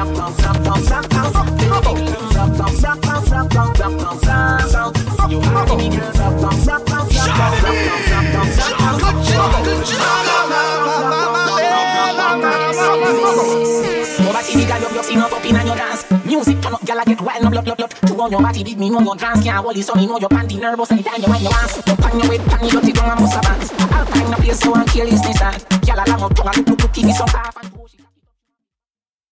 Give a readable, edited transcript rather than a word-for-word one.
Music turn up, gyal get wild, no blup blup blup. To on your body, beat me know your dance. Can't hold it, so me know your panty nervous. Anytime you wind your ass, pan your weight, pan your dirty tongue and bust a bands. I'll find a place so I'm careless, Gyal a long up tongue and look, give me some half.